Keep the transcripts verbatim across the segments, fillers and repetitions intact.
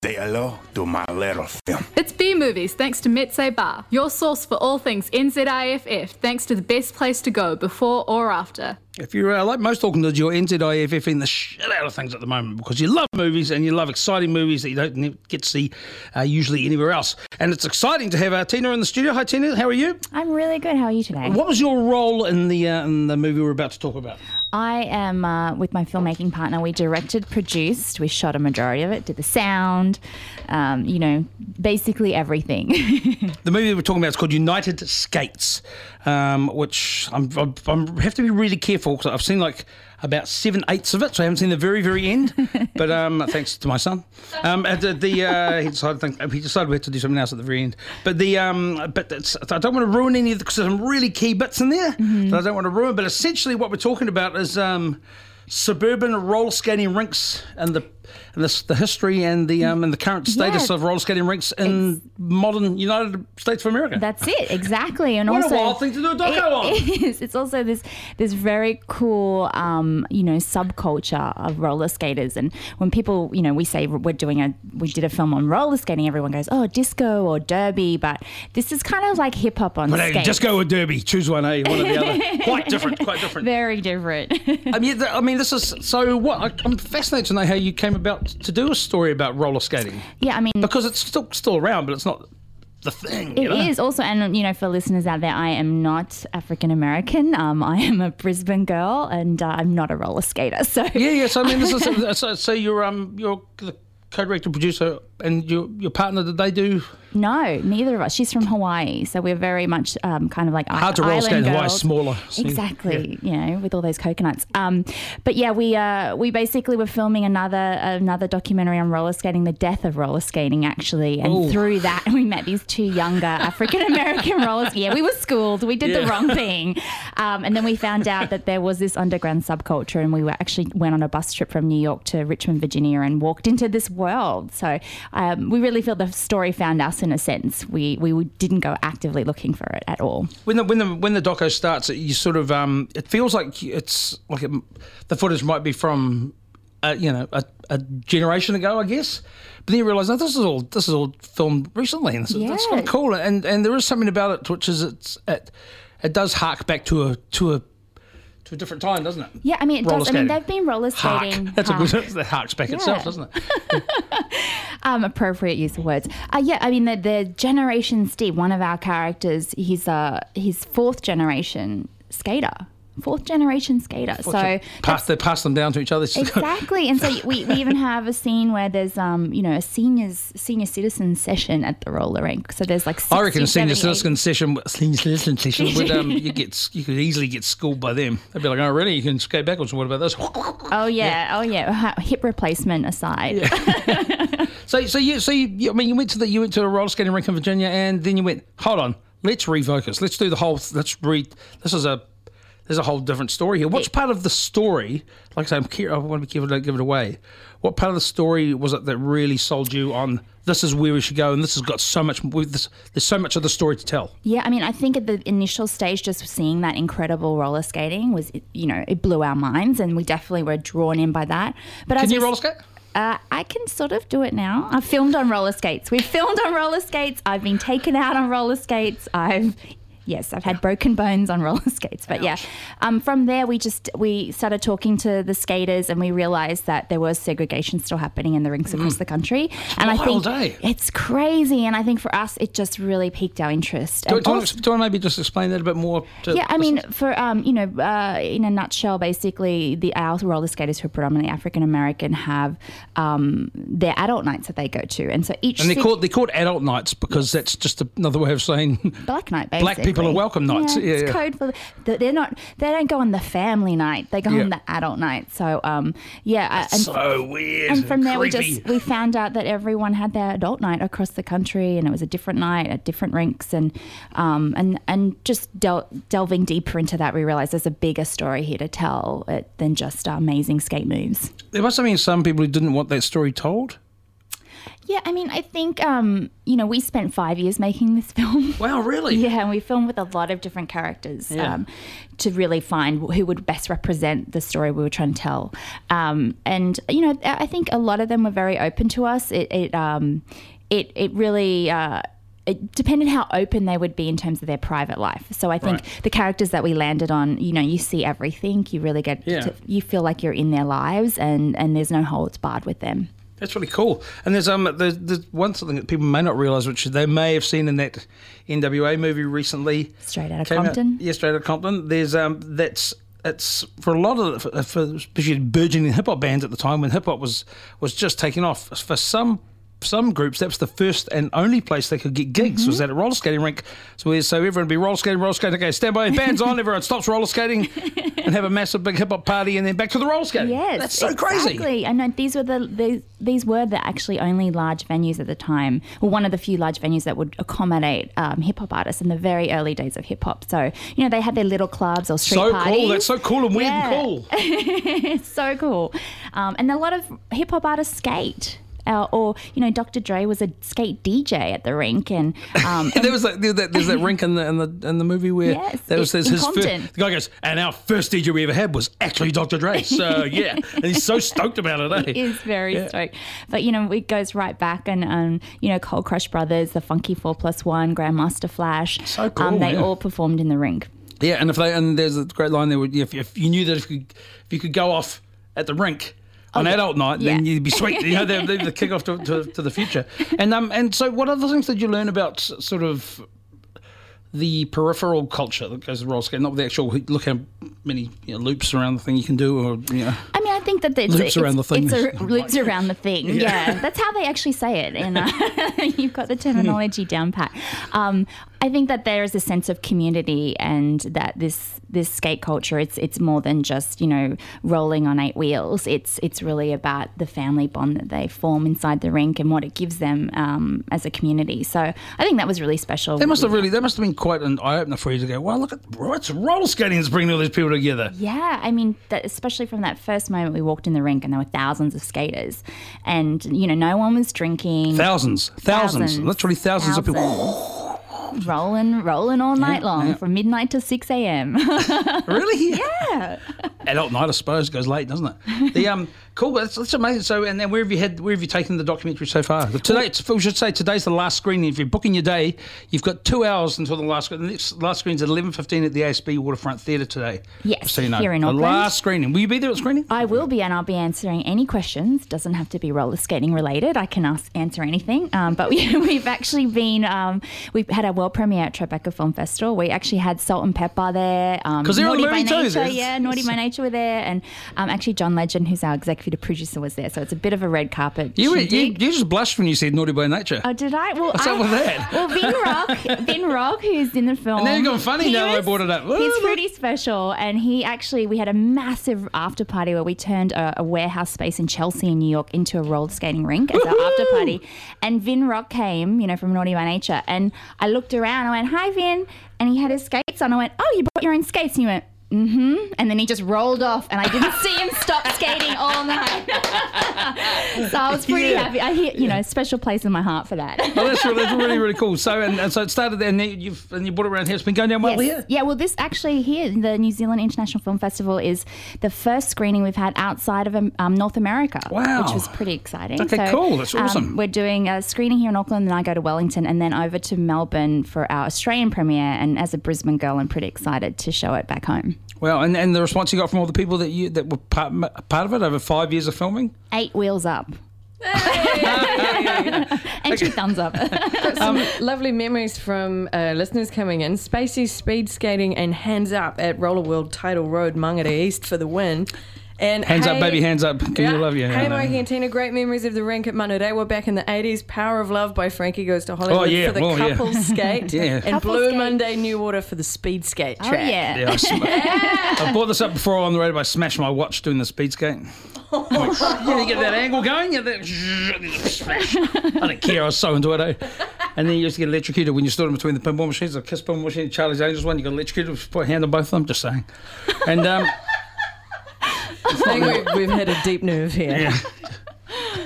Say hello to my little film. It's B Movies, thanks to Metse Bar, your source for all things N Z I F F, thanks to the best place to go before or after. If you're uh, like most Aucklanders, you're N Z I F F in the shit out of things at the moment because you love movies and you love exciting movies that you don't get to see uh, usually anywhere else. And it's exciting to have uh, Tina in the studio. Hi, Tina. How are you? I'm really good. How are you today? What was your role in the uh, in the movie we're about to talk about? I am uh, with my filmmaking partner. We directed, produced, we shot a majority of it, did the sound, um, you know, basically everything. The movie we're talking about is called United Skates, um, which I'm, I'm, I'm have to be really careful because I've seen like about seven eighths of it, so I haven't seen the very, very end. But um, thanks to my son, um, the, the uh, he decided think, he decided we had to do something else at the very end. But the um, but it's, I don't want to ruin any of the because there's some really key bits in there mm-hmm. that I don't want to ruin. But essentially, what we're talking about is um, suburban roller skating rinks and the. And this, the history and the um, and the current status yeah. of roller skating rinks in it's, modern United States of America. That's it, exactly. And what also, a wild thing to do a doco on. It is. It's also this this very cool, um, you know, subculture of roller skaters. And when people, you know, we say we're doing a, we did a film on roller skating, everyone goes, oh, disco or derby. But this is kind of like hip hop on but skates. Hey, disco or derby, choose one, eh? One or the other. Quite different, quite different. Very different. I mean, I mean, this is so. What I, I'm fascinated to know how you came about to do a story about roller skating. Yeah, I mean, because it's still still around, but it's not the thing. It you know? is also, and you know, for listeners out there, I am not African American. Um, I am a Brisbane girl, and uh, I'm not a roller skater. So yeah, yeah. So I mean, this is so, so you're um you're the co-director, producer, and your your partner. Did they do? No, neither of us. She's from Hawaii, so we're very much um, kind of like hard to roller skate in Hawaii, smaller. Exactly, yeah. you know, with all those coconuts. Um, but yeah, we uh, we basically were filming another another documentary on roller skating, the death of roller skating, actually, and Ooh. through that we met these two younger African American rollers. Yeah, we were schooled. We did yeah. the wrong thing, um, and then we found out that there was this underground subculture, and we were actually went on a bus trip from New York to Richmond, Virginia, and walked into this world. So um, we really feel the story found us. In a sense, we we didn't go actively looking for it at all. When the when the when the doco starts, you sort of um, it feels like it's like it, the footage might be from uh, you know a, a generation ago, I guess. But then you realise, no, this is all this is all filmed recently, and yeah. that's kind of cool. And and there is something about it which is it's it it does hark back to a to a. to a different time, doesn't it? Yeah, I mean, it roller does. skating. I mean, they've been roller skating. Hark. That's hark. a good. That harks back yeah. itself, doesn't it? um, appropriate use of words. Uh, yeah, I mean, the, the Generation Steve, one of our characters, he's a he's fourth generation skater. Fourth generation skater. Fourth so pass, they pass them down to each other. Exactly. And so we, we even have a scene where there's um you know a seniors senior citizen session at the roller rink. So there's like sixty, I reckon a senior seventy, citizen session senior citizen session would um you get you could easily get schooled by them. They'd be like, oh really? You can skate backwards. What about this? Oh yeah, yeah. oh yeah. Hip replacement aside. Yeah. so so you so you I mean you went to the you went to a roller skating rink in Virginia and then you went, hold on, let's refocus. Let's do the whole. Let's read. This is a. There's a whole different story here. Which part of the story, like I say, I'm care, I want to be careful to give it away. What part of the story was it that really sold you on this is where we should go and this has got so much, this, there's so much of the story to tell? Yeah, I mean, I think at the initial stage, just seeing that incredible roller skating was, you know, it blew our minds and we definitely were drawn in by that. But Can as you we, roller skate? Uh, I can sort of do it now. I've filmed on roller skates. We've filmed on roller skates. I've been taken out on roller skates. I've... Yes, I've had broken bones on roller skates, but yeah. Um, from there, we just we started talking to the skaters, and we realised that there was segregation still happening in the rinks across mm. the country. And I think day. it's crazy. And I think for us, it just really piqued our interest. Do, and do, also, you, do you want to maybe just explain that a bit more? To yeah, I mean, for um, you know, uh, in a nutshell, basically, the our roller skaters who are predominantly African American have um, their adult nights that they go to, and so each and they're city, called they're called adult nights because yes. that's just another way of saying black night. Basically. Black people are welcome nights. Yeah, yeah, it's yeah. code for the, they're not they don't go on the family night. They go yeah. on the adult night. So um, yeah, that's and, so weird. And from there, creepy. we just we found out that everyone had their adult night across the country, and it was a different night at different rinks, and um, and and just del- delving deeper into that, we realised there's a bigger story here to tell it than just uh, amazing skate moves. There must have been some people who didn't want that story told. Yeah, I mean, I think, um, you know, we spent five years making this film. Wow, really? Yeah, and we filmed with a lot of different characters Yeah. um, to really find who would best represent the story we were trying to tell. Um, and, you know, I think a lot of them were very open to us. It it um, it, it really... Uh, It depended how open they would be in terms of their private life. So I think Right. the characters that we landed on, you know, you see everything. You really get Yeah. to, you feel like you're in their lives, and, and there's no holds barred with them. That's really cool. And there's um there's, there's one something that people may not realise, which they may have seen in that N W A movie recently. Straight Outta Came out- Compton. yeah, Straight Outta Compton. There's um that's it's for a lot of for, for especially burgeoning hip hop bands at the time when hip hop was was just taking off. For some some groups, that was the first and only place they could get gigs, Mm-hmm. was at a roller skating rink. So, we, so everyone would be roller skating, roller skating. Okay, stand by, band's on. Everyone stops roller skating and have a massive big hip hop party, and then back to the roller skating. Yes, that's so exactly. crazy. I know these were the, the these were the actually only large venues at the time, well, one of the few large venues that would accommodate um, hip hop artists in the very early days of hip hop. So you know they had their little clubs or street So parties. cool. That's so cool and weird Yeah. and cool. It's so cool, um, and a lot of hip hop artists skate. Uh, or you know, Doctor Dre was a skate D J at the rink, and um, And there was that, there's that, there's that rink in the in the in the movie where Yes, that was in his, his Compton. first. The guy goes, and our first D J we ever had was actually Doctor Dre. So yeah, and he's so stoked about it. Eh? He is very Yeah. stoked. But, you know, it goes right back and, um, you know, Cold Crush Brothers, the Funky four plus one, Grandmaster Flash. So cool, Um, they yeah. all performed in the rink. Yeah, and if they and there's a great line there. Where if, if you knew that if you if you could go off at the rink on yeah. adult night, then Yeah. you'd be sweet. You know, the, the, the kick off to, to, to the future. And um and so, what other things did you learn about s- sort of the peripheral culture that goes with roller skating, not the actual look how many you know, loops around the thing you can do, or you know. I mean, I think that it's, Loops it's, around the thing. it's a, loops around the thing. Yeah. Yeah. That's how they actually say it. And uh, you've got the terminology down pat. Um, I think that there is a sense of community, and that this this skate culture, it's it's more than just, you know, rolling on eight wheels. It's it's really about the family bond that they form inside the rink and what it gives them um, as a community. So I think that was really special. That must have really that must have been quite an eye opener for you to go, well, look at it's roller skating is bringing all these people together. Yeah, I mean, that, especially from that first moment we walked in the rink and there were thousands of skaters, and you know, no one was drinking. Thousands, thousands, Thousands. literally thousands, of people. Thousands. rolling, rolling all night long yeah. from midnight to six a.m. Really? Yeah. Adult night, I suppose, goes late, doesn't it? The um, cool. That's, that's amazing. So, and then where have you had? Where have you taken the documentary so far? Today, it's, we should say today's the last screening. If you're booking your day, you've got two hours until the last. The next, last screening's at eleven fifteen at the A S B Waterfront Theatre today. Yes, so you know, here in the Auckland. last screening. Will you be there at screening? I will be, and I'll be answering any questions. Doesn't have to be roller skating related. I can ask, answer anything. Um, but we, we've actually been, um, we've had our world premiere at Tribeca Film Festival. We actually had Salt and Pepper there. Um, 'Cause they're on the Naughty movie by too, Nature, there's- yeah, Naughty by Nature were there, and um, actually John Legend, who's our executive producer, was there. So it's a bit of a red carpet. You, were, you shindig. you just blushed when you said Naughty by Nature. Oh, did I? Well, What's I, up with that? Well, Vin Rock, Vin Rock, who's in the film. And now you're going funny he now that I was- brought it up. He's pretty special, and he actually, we had a massive after party where we turned a, a warehouse space in Chelsea in New York into a roller skating rink as our after party. And Vin Rock came, you know, from Naughty by Nature, and I looked around, I went, "Hi, Vin," and he had his skates on. I went, "Oh, you brought your own skates?" And he went, mm-hmm. And then he just rolled off, and I didn't see him stop skating all night. So I was pretty Yeah. happy. I hear, you know, special place in my heart for that. Oh, that's really, that's really, really cool. So, and, and so it started there, and then you've and you brought it around here. It's been going down well Yes. here. Yeah, well, this actually here, the New Zealand International Film Festival, is the first screening we've had outside of um, um, North America. Wow. Which was pretty exciting. Okay, cool. That's um, awesome. we're doing a screening here in Auckland, then I go to Wellington, and then over to Melbourne for our Australian premiere. And as a Brisbane girl, I'm pretty excited to show it back home. Well, and, and the response you got from all the people that you that were part, part of it over five years of filming. Eight wheels up. And two thumbs up. Some lovely memories from uh, listeners coming in. Spacey speed skating and hands up at Roller World Tidal Road, Mangere East for the win. And Hands hey, up, baby, hands up. Can yeah, you love you? Hey, I know. Mikey and Tina, great memories of the rink at Manurewa back in the eighties. Power of Love by Frankie Goes to Hollywood Oh, yeah. for the Oh, yeah. couples skate. Yeah. And Couple Blue skate. Monday New Water for the speed skate Oh, track. yeah. Yeah, I, sm- I brought this up before on the radio. I smashed my watch doing the speed skate. Like, yeah, you get that angle going. Yeah, that smash. I don't care. I was so into it. Eh? And then you used to get electrocuted when you stood in between the pinball machines. The Kiss pinball machine, Charlie's Angels one. You got electrocuted. Put a hand on both of them. Just saying. And um, I think we, we've had a deep nerve here. yeah.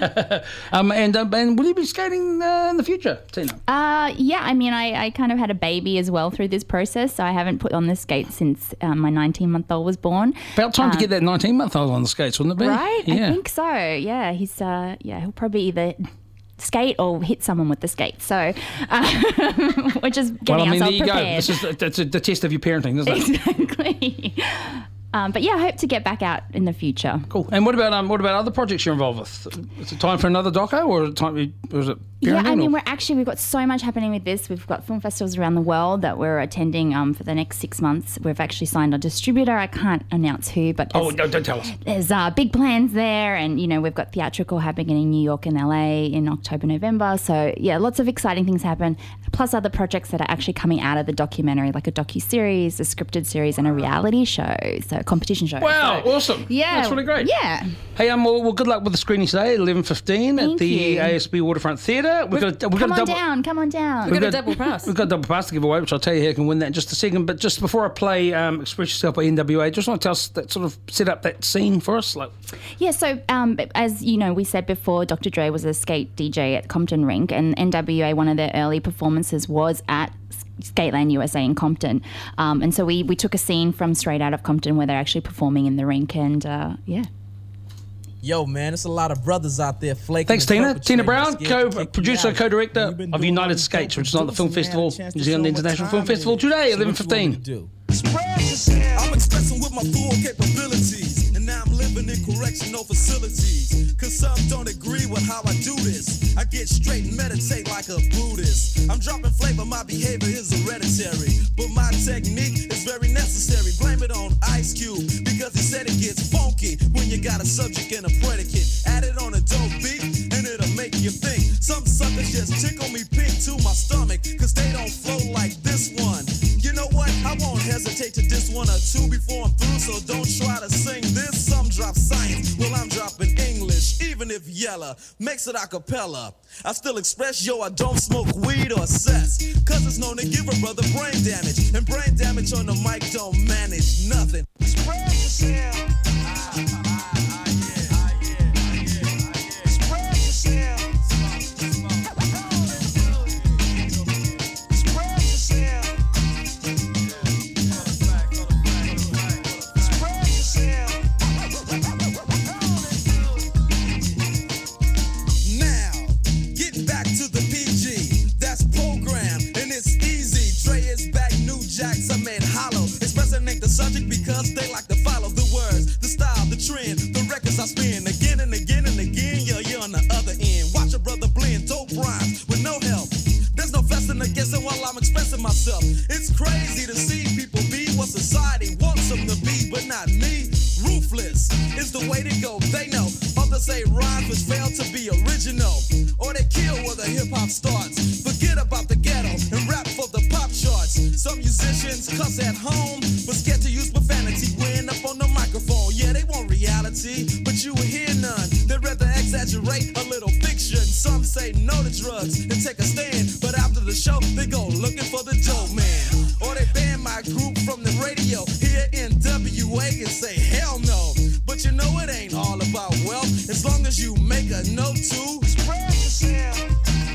um, and um, and will you be skating uh, in the future, Tina? Uh, yeah, I mean, I, I kind of had a baby as well through this process, so I haven't put on the skates since um, my nineteen-month-old was born. About time um, to get that nineteen-month-old on the skates, wouldn't it be? Right? Yeah. I think so. Yeah, he's uh, yeah, he'll probably either skate or hit someone with the skates. So uh, we're just getting well, I mean, ourselves there you prepared. go. This is that's a, the test of your parenting, isn't it? Exactly. Um, but yeah, I hope to get back out in the future. Cool. And what about um, what about other projects you're involved with? Is it time for another doco, or is it time? Or is it Yeah, I mean, or? we're actually, we've got so much happening with this. We've got film festivals around the world that we're attending um, for the next six months. We've actually signed a distributor. I can't announce who, but Oh, there's, no, don't tell us. there's uh, big plans there. And, you know, we've got theatrical happening in New York and L A in October, November. So, yeah, lots of exciting things happen, plus other projects that are actually coming out of the documentary, like a docu-series, a scripted series, and a reality show, so a competition show. Wow, So, awesome. yeah. That's really great. Yeah. Hey, um, well, well, good luck with the screening today at eleven fifteen at Thank the you. A S B Waterfront Theatre. We've got, a- we've Come got a on double. down, come on down. We've got a double pass. We've got a double pass to give away, which I'll tell you how you can win that in just a second. But just before I play um, Express Yourself by N W A, just want to tell us that sort of set up that scene for us. Like, Yeah, so um, as you know, we said before, Doctor Dre was a skate D J at Compton Rink, and N W A, one of their early performances was at Skateland U S A in Compton. Um, and so we, we took a scene from Straight Out of Compton where they're actually performing in the rink, and uh, yeah. Yo, man, there's a lot of brothers out there flaking. thanks, and Tina. perpetrating, Tina Brown, scared to take you co-producer, out. co-director You've been of doing United all the Skates, which is not the film producing, man. festival, Chance New to Zealand show what International time Film it Festival is. today, So eleven what you want me fifteen. to do? I'm expressing with my full capabilities, and now I'm living in correctional facilities. Cause some don't agree with how I do this. I get straight and meditate like a Buddhist. I'm dropping flavor, my behavior is hereditary, but my technique is very necessary. Blame it on Ice Cube, because he said it gets funky when you got a subject and a predicate. Add it on a dope beat, and it'll make you think. Some suckers just tickle me pink to my stomach, cause they don't flow like this one. You know what? I won't hesitate to diss one or two before I'm through, so don't try to sing this. Some drop science, well I'm dropping English, even if Yella makes it a cappella. I still express, yo, I don't smoke weed or cess, cause it's known to give a brother brain damage, and brain damage on the mic don't manage nothing. Spread yourself. Subject because they like to follow the words, the style, the trend, the records I spin again and again and again. Yeah, you're on the other end. Watch a brother blend dope rhymes with no help. There's no fussing or guessing while I'm expressing myself. It's crazy to see people be what society wants them to be, but not me. Ruthless is the way to go. They know others say rhymes which fail to be original, or they kill where the hip hop starts. Forget about the ghetto and rap for the pop charts. Some musicians cuss at home, but scared to use profanity when up on the microphone. Yeah, they want reality, but you will hear none. They'd rather exaggerate a little fiction. Some say no to drugs and take a stand, but after the show, they go looking for the dope man. Or they ban my group from the radio here in W A and say hell no. But you know it ain't all about wealth, as long as you make a note to spread yourself.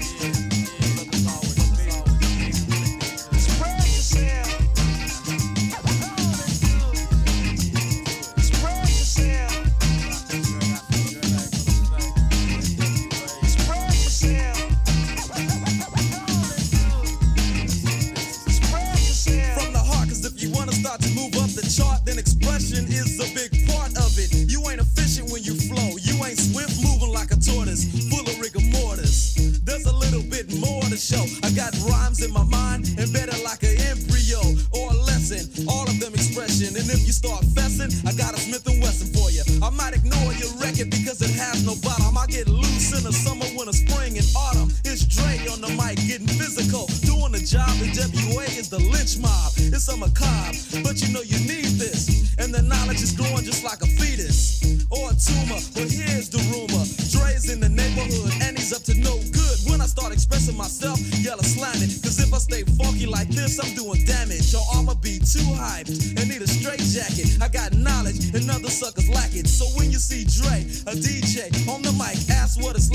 Chart, then expression is a big part of it. You ain't efficient when you flow. You ain't swift moving like a tortoise, full of rigor mortis. There's a little bit more to show. I got rhymes in my mind, embedded like an embryo or a lesson. All of them expression. And if you start fessing, I got a Smith and Wesson for you. I might ignore your record because it has no bottom. I get loose in the summer, winter, spring, and autumn. It's Dre on the mic, getting physical, doing the job. The W A is the lynch mob. It's a macabre, but you know you need this, and the knowledge is growing just like a fetus or a tumor. But here's the rumor: Dre's in the neighborhood and he's up to no good. When I start expressing myself, yell slanted, cause if I stay funky like this, I'm doing damage. Or I'ma be too hyped and need a straight jacket. I got knowledge and other suckers lack it. So when you see Dre, a D J on the mic, ask what it's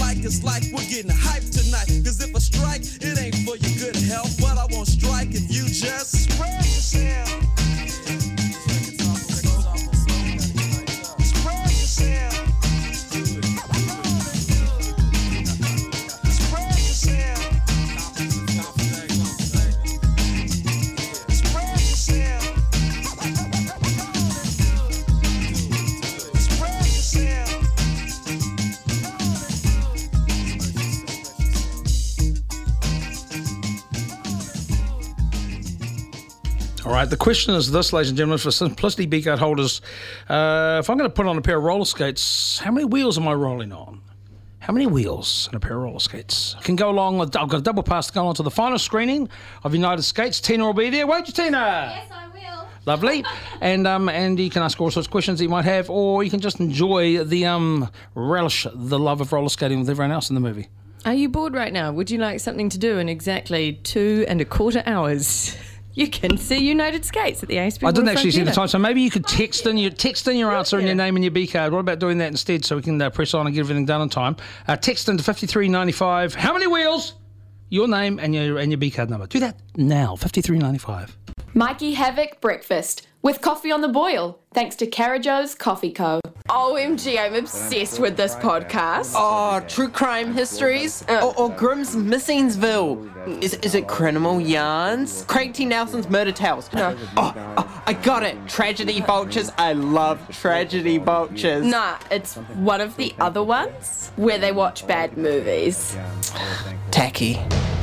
like we're getting hyped tonight. Cause if I strike, it ain't for your good health. But I won't strike if you just spread yourself. Spread yourself. All right, the question is this, ladies and gentlemen, for Simplicity B card holders. Uh, if I'm going to put on a pair of roller skates, how many wheels am I rolling on? How many wheels in a pair of roller skates? I can go along, with, I've got a double pass to go on to the final screening of United Skates. Tina will be there, won't you, Tina? Yes, I will. Lovely. and um, and you can ask all sorts of questions that you might have, or you can just enjoy the um, relish, the love of roller skating with everyone else in the movie. Are you bored right now? Would you like something to do in exactly two and a quarter hours? You can see United Skates at the A S B. I didn't Waterfront actually see the Theatre. time, so maybe you could text in your text in your answer and your name and your B card. What about doing that instead, so we can uh, press on and get everything done in time? Uh, text into fifty-three ninety-five. How many wheels? Your name and your and your B card number. Do that now. fifty-three ninety-five. Mikey Havoc Breakfast with coffee on the boil, thanks to Carajo's Coffee Co. O M G, I'm obsessed with this podcast. Oh, true crime histories? or, or Grimm's Missingsville? Is, is it Criminal Yarns? Craig T. Nelson's Murder Tales? No. Oh, oh, I got it. Tragedy Vultures. I love Tragedy Vultures. Nah, it's one of the other ones where they watch bad movies. Tacky.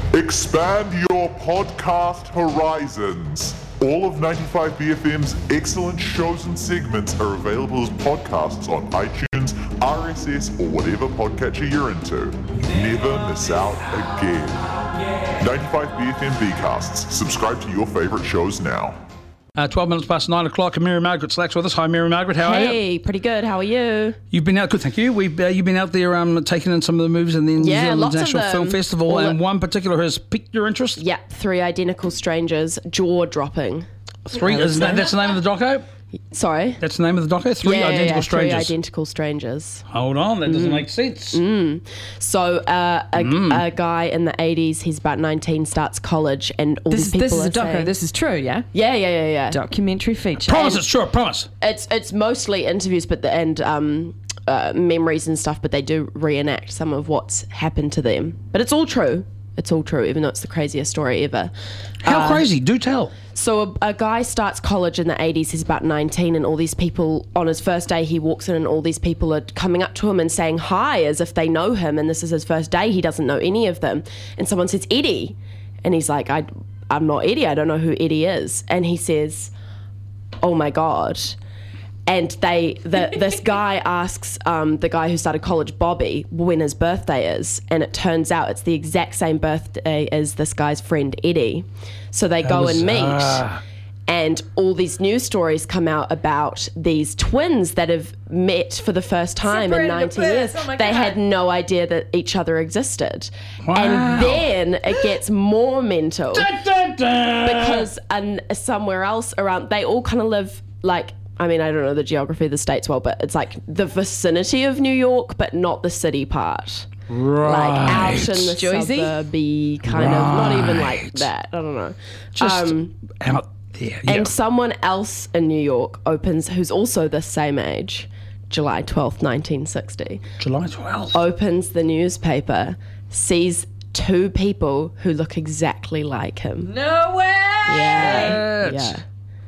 Expand your podcast horizons. All of ninety-five B F M's excellent shows and segments are available as podcasts on iTunes, R S S, or whatever podcatcher you're into. Never miss out again. ninety-five B F M Bcasts. Subscribe to your favorite shows now. Uh, twelve minutes past nine o'clock, and Mary Margaret Slack's with us. Hi, Mary Margaret. How are you? Hey, pretty good. How are you? You've been out, good, thank you. We've uh, you've been out there um, taking in some of the movies in the New Yeah, Zealand lots of International them. Film Festival, All and the- one particular has piqued your interest. Yeah, three identical strangers, jaw dropping. Three, is that, that's the name of the doco? Sorry? That's the name of the doco? Three yeah, Identical yeah, Strangers. Three identical strangers. Hold on, that doesn't Mm. make sense. Mm. So uh, a, Mm. a guy in the eighties, he's about nineteen, starts college, and all This these is, people this is are a doco. saying- This is true, yeah? Yeah, yeah, yeah, yeah. Documentary feature. Promise it's true, promise. It's it's mostly interviews, but the, and um, uh, memories and stuff. But they do reenact some of what's happened to them. But it's all true. It's all true, even though it's the craziest story ever. How Uh, crazy? Do tell. So a, a guy starts college in the eighties. He's about nineteen, and all these people on his first day, he walks in, and all these people are coming up to him and saying hi as if they know him. And this is his first day. He doesn't know any of them. And someone says Eddie, and he's like, I, I'm not Eddie. I don't know who Eddie is. And he says, oh my God. And they, the, this guy asks um, the guy who started college, Bobby, when his birthday is, and it turns out it's the exact same birthday as this guy's friend Eddie. So they go and meet, Bizarre. and all these news stories come out about these twins that have met for the first time Separated in at nineteen birth. years. Oh my they God. had no idea that each other existed. Wow. And then it gets more mental Dun, dun, dun. because an, somewhere else around, they all kind of live like, I mean, I don't know the geography of the states well, but it's like the vicinity of New York, but not the city part. Right. Like out in the Jersey? suburby kind of, not even like Right. that. I don't know. Just Um, out there. Yeah. and someone else in New York opens, who's also the same age, July twelfth, nineteen sixty, July twelfth. opens the newspaper, sees two people who look exactly like him. No way! Yeah. Shit. Yeah.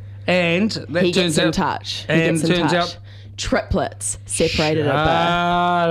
And that He turns gets in out, touch. He and gets in turns touch. out- Triplets separated at birth. Shut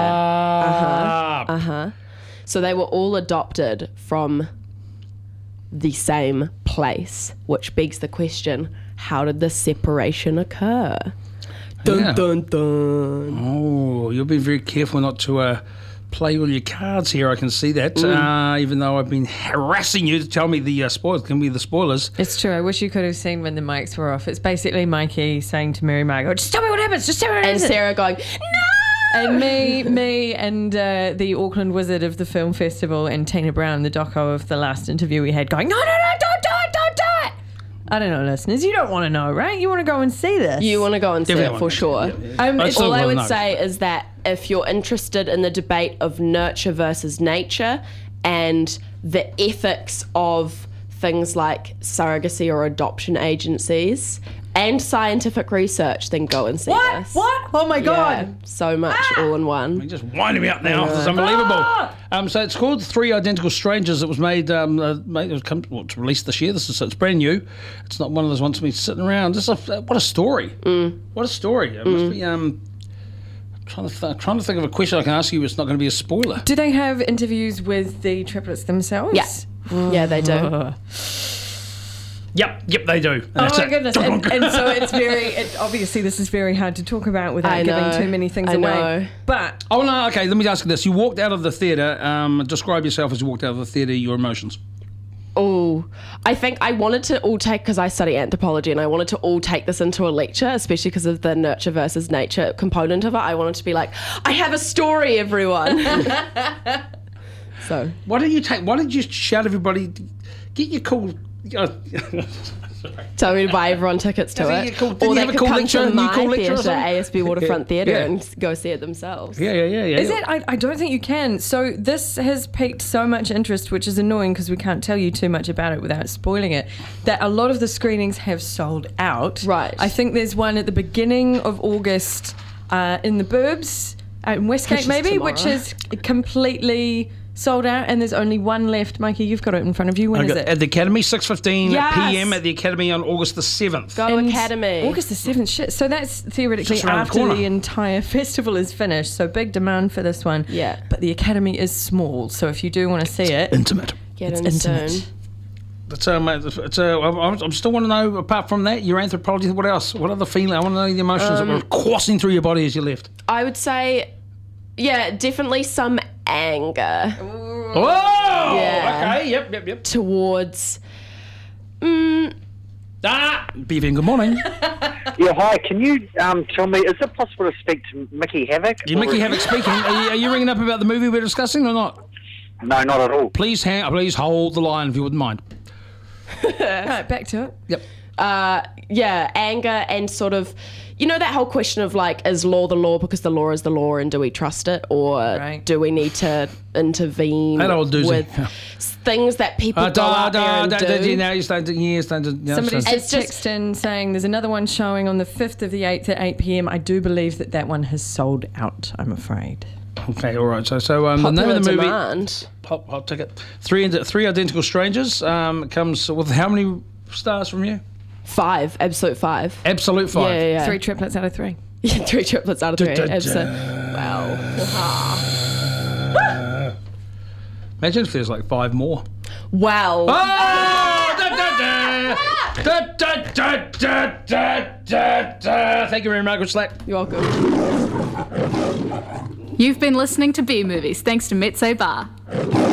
Yeah. up. Uh huh. So they were all adopted from the same place, which begs the question: how did this separation occur? Dun Yeah. dun dun. Oh, you'll be very careful not to uh, play all your cards here. I can see that. Mm. Uh, even though I've been harassing you to tell me the uh, spoilers, can be the spoilers. It's true. I wish you could have seen when the mics were off. It's basically Mikey saying to Mary Margaret, just tell me what happens. Just tell me what And happens. Sarah going, no. And me, me, and uh, the Auckland Wizard of the film festival, and Tina Brown, the doco of the last interview we had, going, no, no, no, don't do it, don't do it. I don't know, listeners. You don't want to know, right? You want to go and see this. You want to go and see Definitely it for want to. sure. Yeah, yeah. Um, I it's still All I wanna would know. say is that if you're interested in the debate of nurture versus nature and the ethics of things like surrogacy or adoption agencies and scientific research, then go and see What? this. What? Oh my Yeah, God. so much all in one. You're just winding me up now. It's unbelievable. Um, so it's called Three Identical Strangers. It was made, um, uh, made it was come, well, it's released this year. This is it's brand new. It's not one of those ones to be sitting around. Just a, what a story! Mm. What a story! It must be. Um, trying to th- trying to think of a question I can ask you. It's not going to be a spoiler. Do they have interviews with the triplets themselves? Yeah. Yeah, they do. Yep, yep, they do. And Oh that's my it. goodness! And, and so it's very it, obviously this is very hard to talk about without I giving know. too many things I away. know. But Oh no, okay. Let me ask you this: you walked out of the theatre. Um, describe yourself as you walked out of the theatre. Your emotions. Oh, I think I wanted to all take, because I study anthropology, and I wanted to all take this into a lecture, especially because of the nurture versus nature component of it. I wanted to be like, I have a story, everyone. So, Why did you take? Why did you shout everybody? Get your cool. Uh, tell me to buy everyone tickets to Does he it. get cool- did or he they have a could cool come lecture, to a new my cool lecture or theatre, something? A S B Waterfront Yeah, Theatre, yeah. and go see it themselves. yeah, yeah, yeah, yeah. is it? I, I don't think you can. So this has piqued so much interest, which is annoying because we can't tell you too much about it without spoiling it, that a lot of the screenings have sold out. Right. I think there's one at the beginning of August uh, in the Burbs, out in Westgate Which is maybe, which tomorrow. is completely sold out, and there's only one left. Mikey, you've got it in front of you. When is Okay, it? at the Academy, six fifteen Yes. p m at the Academy on August the seventh. Go And Academy. August the seventh. Shit. So that's theoretically Just around the after corner. the entire festival is finished. So big demand for this one. Yeah. But the Academy is small. So if you do want to see it, Intimate. Get it's in intimate. soon. It's um, it's uh, I'm, I'm still want to know. Apart from that, your anthropology. What else? What other feeling? I want to know the emotions that were coursing through your body as you left. I would say, yeah, definitely some anger Oh, Yeah. okay. Yep, yep, yep. towards. Mm, Ah, B V N, good morning. Yeah, hi. Can you um, tell me, is it possible to speak to Mickey Havoc? You Mickey Havoc speaking. Are you, are you ringing up about the movie we're discussing or not? No, not at all. Please, hang, please hold the line if you wouldn't mind. right, back to it. Yep. uh, yeah, anger and sort of, you know, that whole question of like, is law the law because the law is the law, and do we trust it, or Right. do we need to intervene That old doozy. with Yeah. s- things that people Uh, go da, out da, there and da, do? da, da, now you're starting to, yeah, you're starting to, yeah, Somebody's starting- just It's just- texted in saying there's another one showing on the fifth of the eighth at eight p m. I do believe that that one has sold out, I'm afraid. Okay, all right. So, so um, the name Popular of the movie, demand. hot, hot ticket, three, three identical strangers. Um, comes with how many stars from you? Five, absolute five. Absolute five. Yeah, yeah, yeah. Three triplets out of three. Yeah, three triplets out of three. Da, da, Absolute. da. Wow. Imagine if there's like five more. Wow. Oh, da, da, da. Da, da, da, da, da, da, da. Thank you very much, Margaret Slack. You're welcome. You've been listening to B Movies thanks to Mezzo Bar.